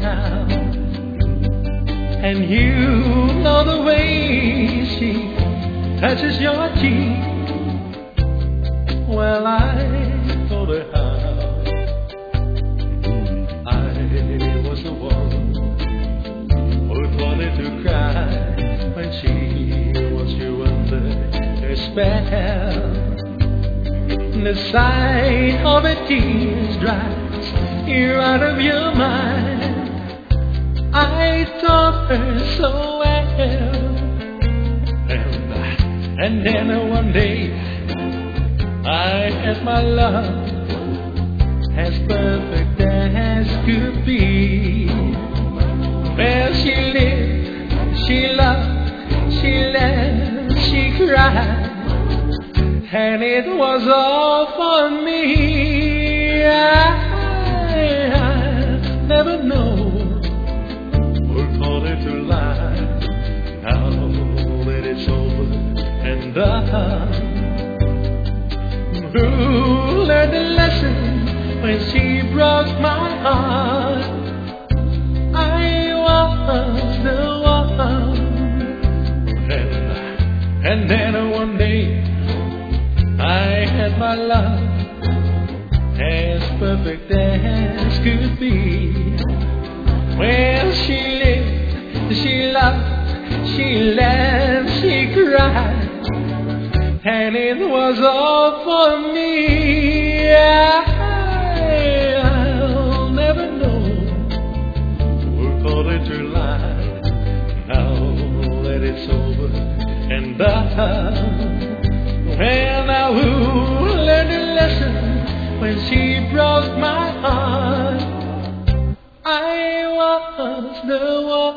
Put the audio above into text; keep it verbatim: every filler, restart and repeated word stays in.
now. And you know the way she touches your cheek. Well, I told her how I was the one who wanted to cry when she was you under her spell. The sight of her tears drives you out of your mind. I taught her so well. And, and then one day I had my love as perfect as could be. Well, she lived, she loved, she laughed, she cried, and it was all for me. I, I never know what caused her to lie. Now that it's over and done, who learned the lesson when she broke my heart? I was the one. And, and then one day I had my love as perfect as could be. Well, she lived, she loved, she laughed, she cried, and it was all for me. I'll never know what caused her to lie. Now that it's over and done, well, now who learned the lesson when she broke my heart? I was the one.